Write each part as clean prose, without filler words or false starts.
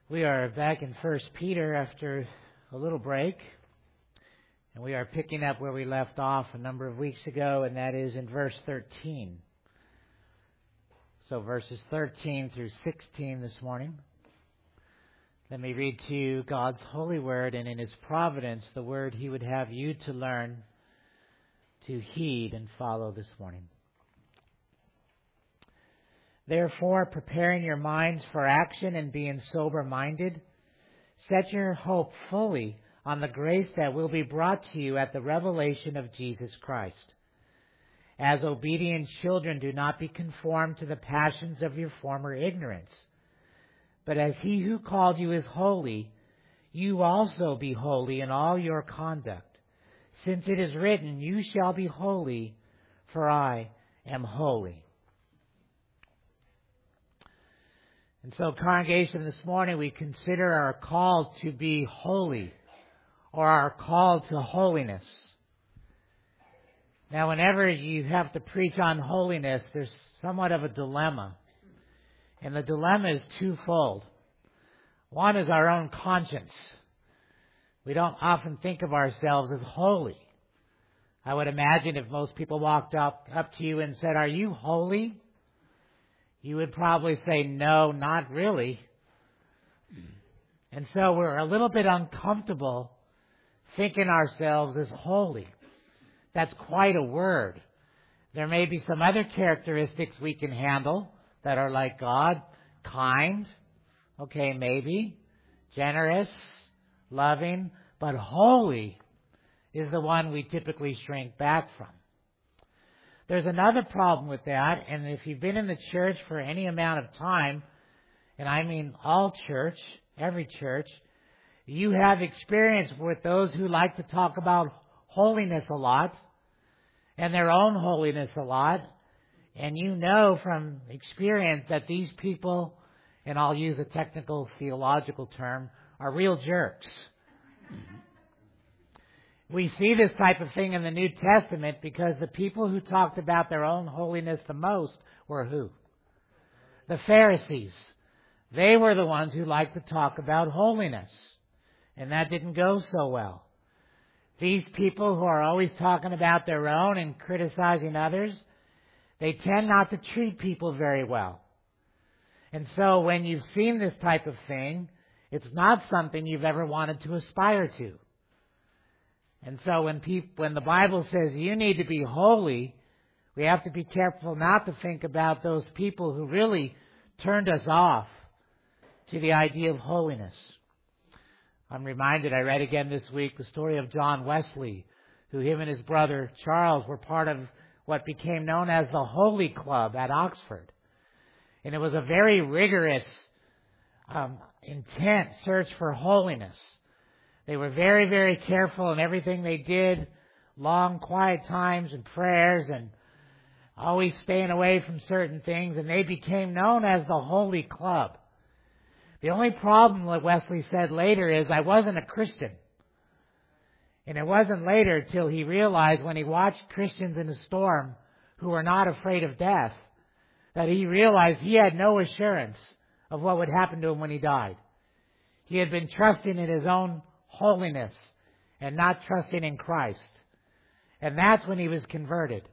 We are back in 1 Peter after a little break, and we are picking up where we left off a number of weeks ago, and that is in verse 13. So verses 13 through 16 this morning. Let me read to you God's holy word, and in His providence, the word He would have you to learn, to heed and follow this morning. Therefore, preparing your minds for action and being sober-minded, set your hope fully on the grace that will be brought to you at the revelation of Jesus Christ. As obedient children, do not be conformed to the passions of your former ignorance. But as He who called you is holy, you also be holy in all your conduct. Since it is written, you shall be holy, for I am holy. And so, congregation, this morning we consider our call to be holy, or our call to holiness. Now, whenever you have to preach on holiness, there's somewhat of a dilemma. And the dilemma is twofold. One is our own conscience. We don't often think of ourselves as holy. I would imagine if most people walked up to you and said, "Are you holy?" you would probably say, "No, not really." And so we're a little bit uncomfortable thinking ourselves as holy. That's quite a word. There may be some other characteristics we can handle that are like God. Kind, okay, maybe. Generous, loving. But holy is the one we typically shrink back from. There's another problem with that, and if you've been in the church for any amount of time, and I mean all church, every church, you have experience with those who like to talk about holiness a lot, and their own holiness a lot, and you know from experience that these people, and I'll use a technical theological term, are real jerks. We see this type of thing in the New Testament because the people who talked about their own holiness the most were who? The Pharisees. They were the ones who liked to talk about holiness. And that didn't go so well. These people who are always talking about their own and criticizing others, they tend not to treat people very well. And so when you've seen this type of thing, it's not something you've ever wanted to aspire to. And so when the Bible says you need to be holy, we have to be careful not to think about those people who really turned us off to the idea of holiness. I'm reminded, I read again this week, the story of John Wesley, who him and his brother Charles were part of what became known as the Holy Club at Oxford. And it was a very rigorous, intense search for holiness. They were very, very careful in everything they did, long, quiet times and prayers and always staying away from certain things, and they became known as the Holy Club. The only problem, like Wesley said later, is I wasn't a Christian. And it wasn't later till he realized when he watched Christians in a storm who were not afraid of death, that he realized he had no assurance of what would happen to him when he died. He had been trusting in his own holiness and not trusting in Christ. And that's when he was converted.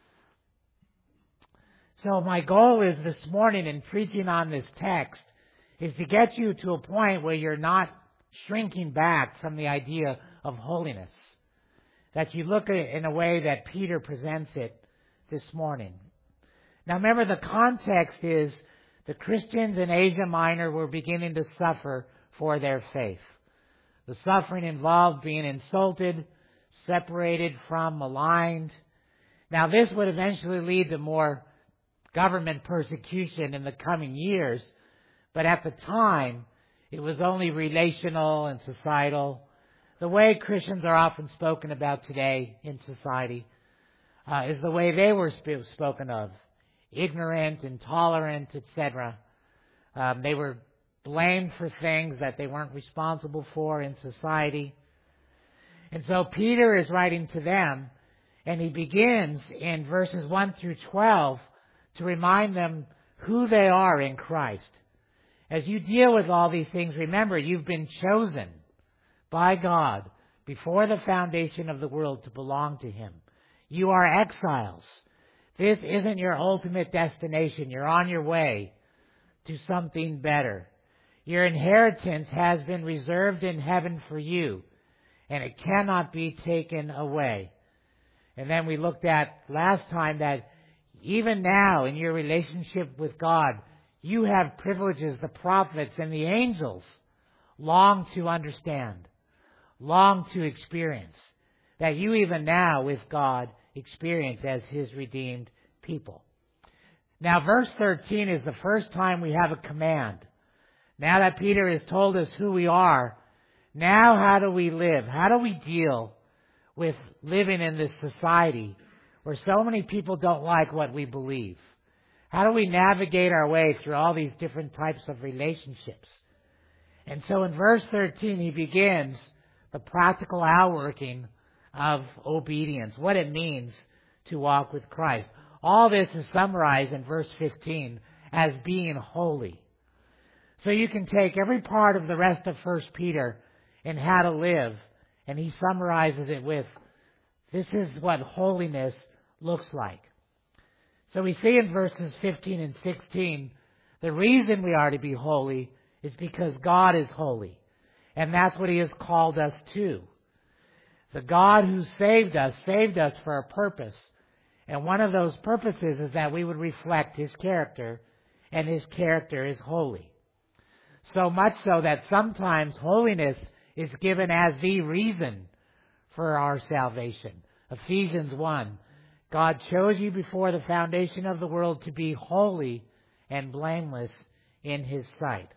So my goal is this morning in preaching on this text is to get you to a point where you're not shrinking back from the idea of holiness. That you look at it in a way that Peter presents it this morning. Now remember, the context is the Christians in Asia Minor were beginning to suffer for their faith. The suffering involved being insulted, separated from, maligned. Now this would eventually lead to more government persecution in the coming years, but at the time it was only relational and societal. The way Christians are often spoken about today in society is the way they were spoken of. Ignorant, intolerant, etc. They were blamed for things that they weren't responsible for in society. And so Peter is writing to them, and he begins in verses 1 through 12 to remind them who they are in Christ. As you deal with all these things, remember, you've been chosen by God before the foundation of the world to belong to Him. You are exiles. This isn't your ultimate destination. You're on your way to something better. Your inheritance has been reserved in heaven for you, and it cannot be taken away. And then we looked at last time that even now in your relationship with God, you have privileges the prophets and the angels long to understand, long to experience, that you even now with God experience as His redeemed people. Now verse 13 is the first time we have a command. Now that Peter has told us who we are, now how do we live? How do we deal with living in this society where so many people don't like what we believe? How do we navigate our way through all these different types of relationships? And so in verse 13 he begins the practical outworking of obedience, what it means to walk with Christ. All this is summarized in verse 15 as being holy. So you can take every part of the rest of 1 Peter and how to live, and he summarizes it with, this is what holiness looks like. So we see in verses 15 and 16, the reason we are to be holy is because God is holy. And that's what He has called us to. The God who saved us for a purpose. And one of those purposes is that we would reflect His character, and His character is holy. So much so that sometimes holiness is given as the reason for our salvation. Ephesians 1. God chose you before the foundation of the world to be holy and blameless in His sight.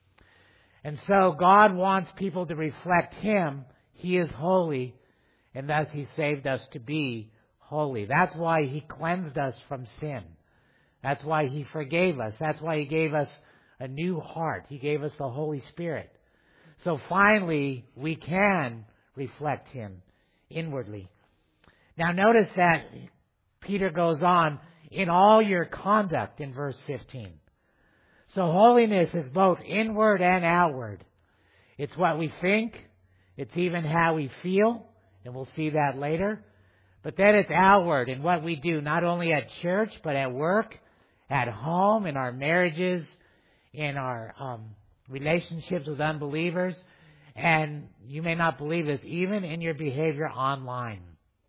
And so God wants people to reflect Him. He is holy, and thus He saved us to be holy. That's why He cleansed us from sin. That's why He forgave us. That's why He gave us a new heart. He gave us the Holy Spirit. So finally, we can reflect Him inwardly. Now notice that Peter goes on, in all your conduct in verse 15. So holiness is both inward and outward. It's what we think. It's even how we feel. And we'll see that later. But then it's outward in what we do, not only at church, but at work, at home, in our marriages, in our relationships with unbelievers. And you may not believe this, even in your behavior online.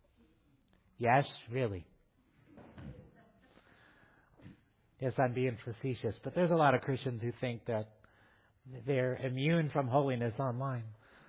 Yes, really. Yes, I'm being facetious, but there's a lot of Christians who think that they're immune from holiness online.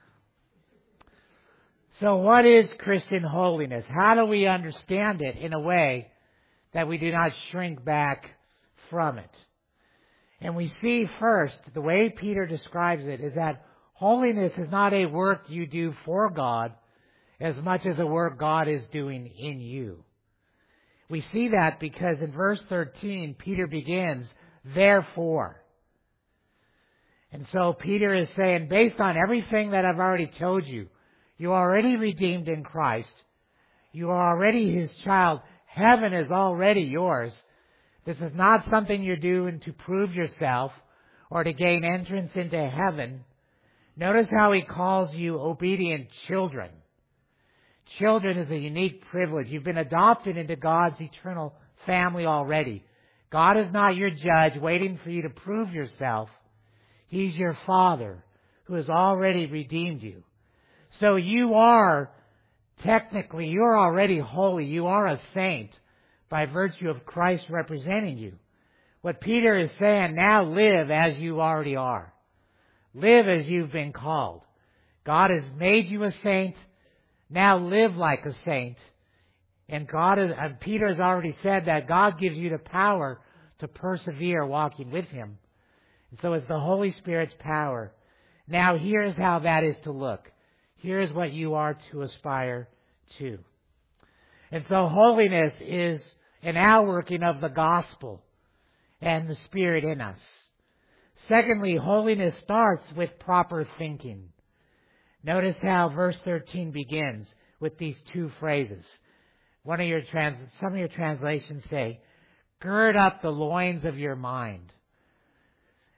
So what is Christian holiness? How do we understand it in a way that we do not shrink back from it? And we see first, the way Peter describes it is that holiness is not a work you do for God as much as a work God is doing in you. We see that because in verse 13, Peter begins, therefore. And so Peter is saying, based on everything that I've already told you, you are already redeemed in Christ. You are already His child. Heaven is already yours. This is not something you're doing to prove yourself or to gain entrance into heaven. Notice how he calls you obedient children. Children is a unique privilege. You've been adopted into God's eternal family already. God is not your judge waiting for you to prove yourself. He's your Father who has already redeemed you. So you are, technically, you're already holy. You are a saint by virtue of Christ representing you. What Peter is saying, now live as you already are. Live as you've been called. God has made you a saint. Now live like a saint. And Peter has already said that God gives you the power to persevere walking with Him. And so it's the Holy Spirit's power. Now here's how that is to look. Here's what you are to aspire to. And so holiness is an outworking of the gospel and the Spirit in us. Secondly, holiness starts with proper thinking. Notice how verse 13 begins with these two phrases. Some of your translations say, gird up the loins of your mind.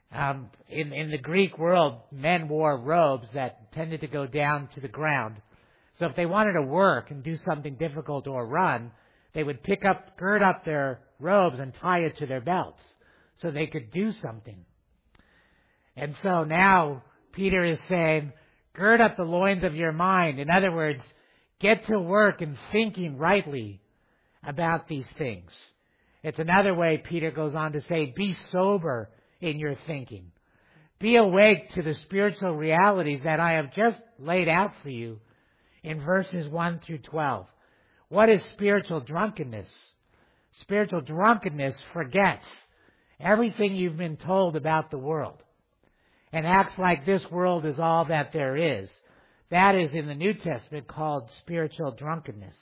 In the Greek world, men wore robes that tended to go down to the ground. So if they wanted to work and do something difficult or run, they would gird up their robes and tie it to their belts so they could do something. And so now Peter is saying, gird up the loins of your mind. In other words, get to work and thinking rightly about these things. It's another way Peter goes on to say, be sober in your thinking. Be awake to the spiritual realities that I have just laid out for you in verses 1 through 12. What is spiritual drunkenness? Spiritual drunkenness forgets everything you've been told about the world and acts like this world is all that there is. That is in the New Testament called spiritual drunkenness.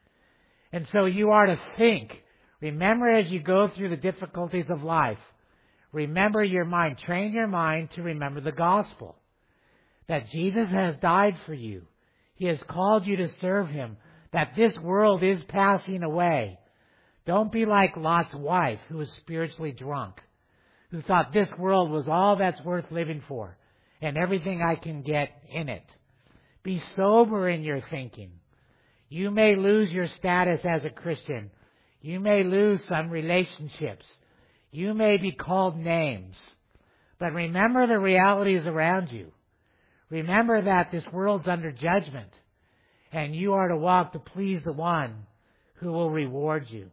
And so you are to think. Remember as you go through the difficulties of life, remember your mind. Train your mind to remember the gospel. That Jesus has died for you. He has called you to serve Him. That this world is passing away. Don't be like Lot's wife, who was spiritually drunk, who thought this world was all that's worth living for and everything I can get in it. Be sober in your thinking. You may lose your status as a Christian. You may lose some relationships. You may be called names. But remember the realities around you. Remember that this world's under judgment, and you are to walk to please the one who will reward you.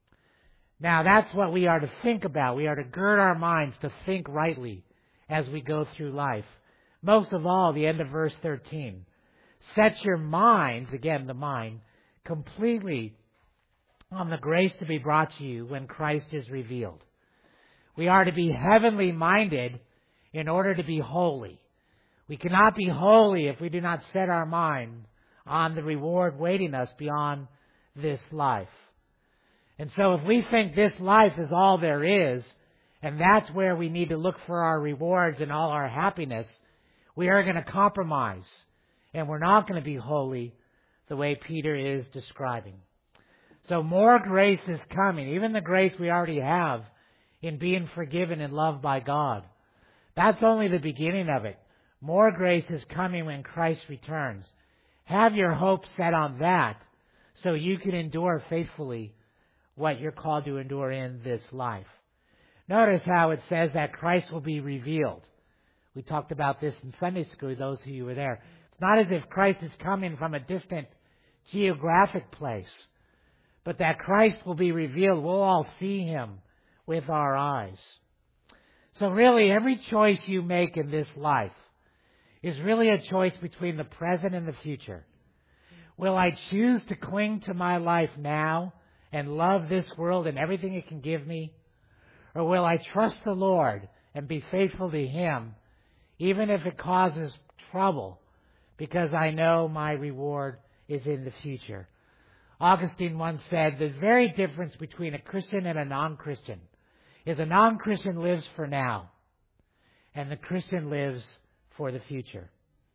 Now that's what we are to think about. We are to gird our minds to think rightly as we go through life. Most of all, the end of verse 13. Set your minds, again the mind, completely on the grace to be brought to you when Christ is revealed. We are to be heavenly minded in order to be holy. We cannot be holy if we do not set our mind on the reward waiting us beyond this life. And so if we think this life is all there is, and that's where we need to look for our rewards and all our happiness, we are going to compromise. And we're not going to be holy the way Peter is describing. So more grace is coming, even the grace we already have in being forgiven and loved by God. That's only the beginning of it. More grace is coming when Christ returns. Have your hope set on that so you can endure faithfully what you're called to endure in this life. Notice how it says that Christ will be revealed. We talked about this in Sunday school, those of you who were there. It's not as if Christ is coming from a distant geographic place, but that Christ will be revealed. We'll all see Him with our eyes. So really, every choice you make in this life is really a choice between the present and the future. Will I choose to cling to my life now and love this world and everything it can give me? Or will I trust the Lord and be faithful to Him, even if it causes trouble, because I know my reward is in the future? Augustine once said, the very difference between a Christian and a non-Christian is a non-Christian lives for now, and the Christian lives for the future.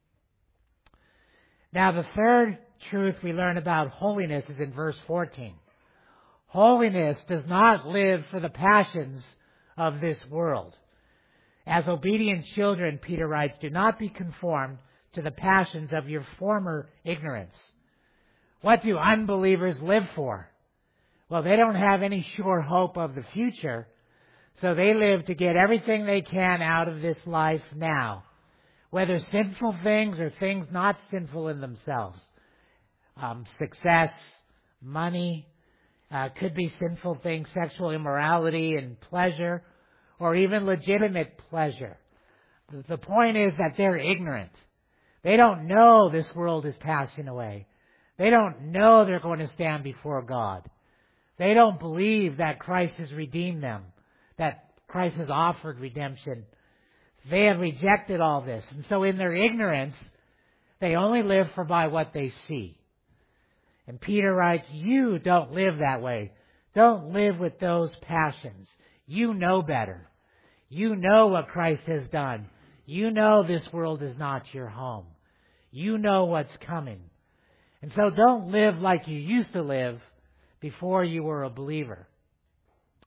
Now, the third truth we learn about holiness is in verse 14. Holiness does not live for the passions of this world. As obedient children, Peter writes, do not be conformed to the passions of your former ignorance. What do unbelievers live for? Well, they don't have any sure hope of the future, so they live to get everything they can out of this life now, whether sinful things or things not sinful in themselves. Success, money, could be sinful things, sexual immorality and pleasure, or even legitimate pleasure. The point is that they're ignorant. They don't know this world is passing away. They don't know they're going to stand before God. They don't believe that Christ has redeemed them, that Christ has offered redemption. They have rejected all this. And so in their ignorance, they only live for by what they see. And Peter writes, you don't live that way. Don't live with those passions. You know better. You know what Christ has done. You know this world is not your home. You know what's coming. And so don't live like you used to live before you were a believer.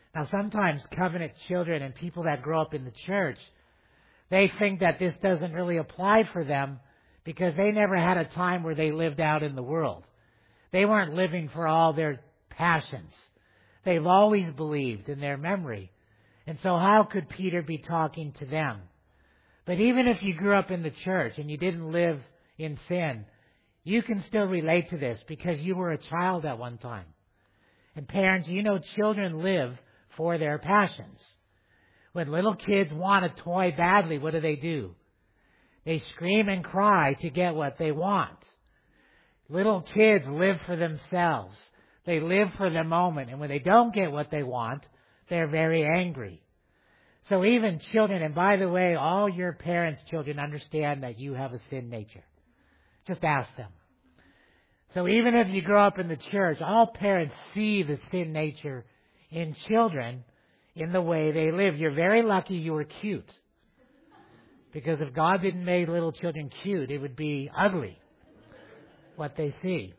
Now, sometimes covenant children and people that grow up in the church, they think that this doesn't really apply for them because they never had a time where they lived out in the world. They weren't living for all their passions. They've always believed in their memory. And so how could Peter be talking to them? But even if you grew up in the church and you didn't live in sin, you can still relate to this because you were a child at one time. And parents, you know children live for their passions. When little kids want a toy badly, what do? They scream and cry to get what they want. Little kids live for themselves. They live for the moment. And when they don't get what they want, they're very angry. So even children, and by the way, all your parents' children understand that you have a sin nature. Just ask them. So even if you grow up in the church, all parents see the sin nature in children in the way they live. You're very lucky you were cute. Because if God didn't make little children cute, it would be ugly, what they see.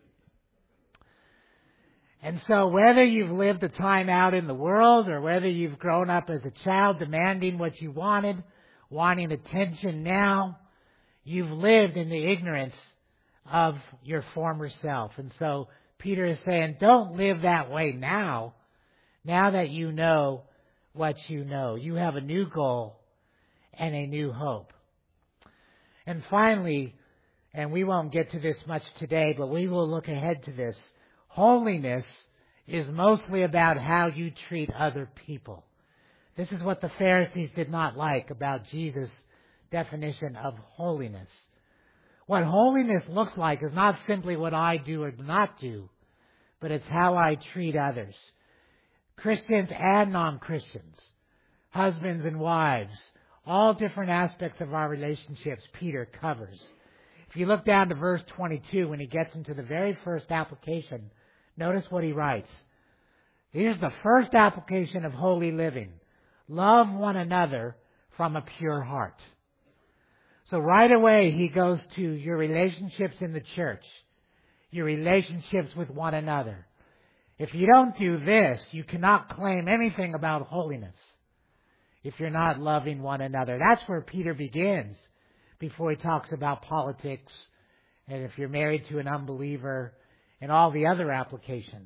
And so whether you've lived a time out in the world or whether you've grown up as a child demanding what you wanted, wanting attention now, you've lived in the ignorance of your former self. And so Peter is saying, don't live that way now that you know what you know. You have a new goal and a new hope. And finally, and we won't get to this much today, but we will look ahead to this. Holiness is mostly about how you treat other people. This is what the Pharisees did not like about Jesus' definition of holiness. What holiness looks like is not simply what I do or do not do, but it's how I treat others. Christians and non-Christians, husbands and wives, all different aspects of our relationships Peter covers. If you look down to verse 22, when he gets into the very first application, notice what he writes. Here's the first application of holy living. Love one another from a pure heart. So right away he goes to your relationships in the church, your relationships with one another. If you don't do this, you cannot claim anything about holiness if you're not loving one another. That's where Peter begins before he talks about politics and if you're married to an unbeliever and all the other applications.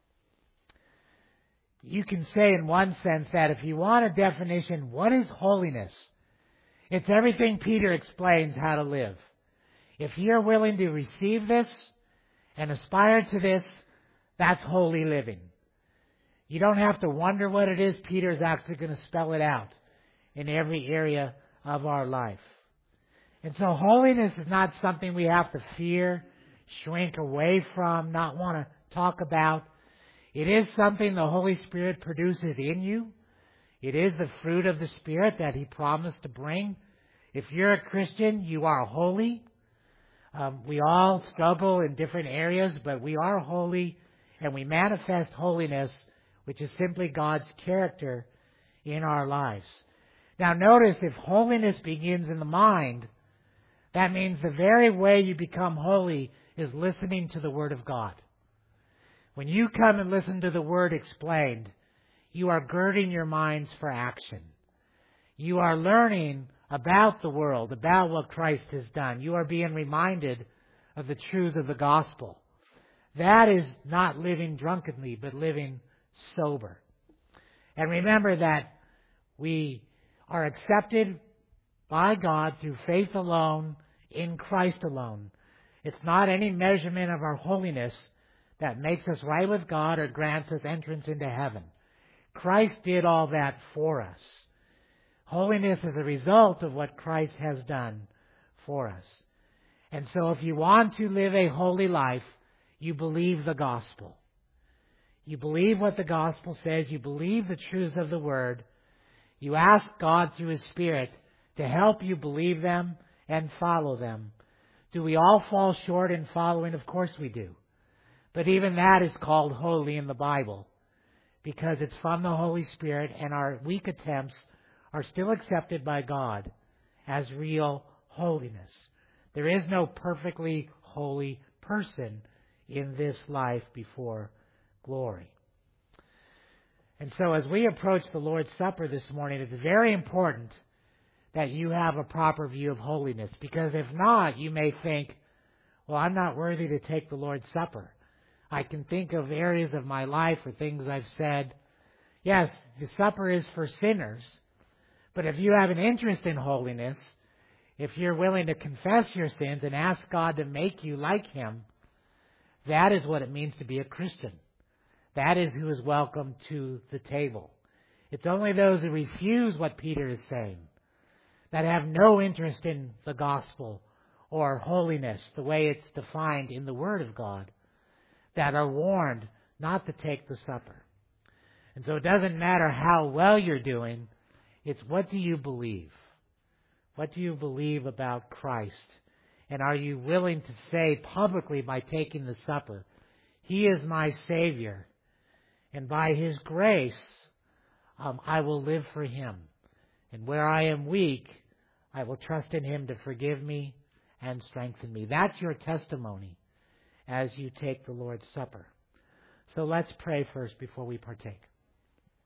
You can say in one sense that if you want a definition, what is holiness? It's everything Peter explains how to live. If you're willing to receive this and aspire to this, that's holy living. You don't have to wonder what it is. Peter's actually going to spell it out in every area of our life. And so holiness is not something we have to fear, shrink away from, not want to talk about. It is something the Holy Spirit produces in you. It is the fruit of the Spirit that He promised to bring. If you're a Christian, you are holy. We all struggle in different areas, but we are holy, and we manifest holiness, which is simply God's character in our lives. Now notice, if holiness begins in the mind, that means the very way you become holy is listening to the Word of God. When you come and listen to the Word explained, you are girding your minds for action. You are learning about the world, about what Christ has done. You are being reminded of the truths of the gospel. That is not living drunkenly, but living sober. And remember that we are accepted by God through faith alone, in Christ alone. It's not any measurement of our holiness that makes us right with God or grants us entrance into heaven. Christ did all that for us. Holiness is a result of what Christ has done for us. And so if you want to live a holy life, you believe the gospel. You believe what the gospel says. You believe the truths of the Word. You ask God through His Spirit to help you believe them and follow them. Do we all fall short in following? Of course we do. But even that is called holy in the Bible, because it's from the Holy Spirit, and our weak attempts are still accepted by God as real holiness. There is no perfectly holy person in this life before glory. And so as we approach the Lord's Supper this morning, it's very important that you have a proper view of holiness. Because if not, you may think, well, I'm not worthy to take the Lord's Supper. I can think of areas of my life or things I've said. Yes, the supper is for sinners. But if you have an interest in holiness, if you're willing to confess your sins and ask God to make you like Him, that is what it means to be a Christian. That is who is welcome to the table. It's only those who refuse what Peter is saying, that have no interest in the gospel or holiness, the way it's defined in the Word of God, that are warned not to take the supper. And so it doesn't matter how well you're doing, it's what do you believe? What do you believe about Christ? And are you willing to say publicly by taking the supper, He is my Savior, and by His grace, I will live for Him. And where I am weak, I will trust in Him to forgive me and strengthen me. That's your testimony as you take the Lord's Supper. So let's pray first before we partake.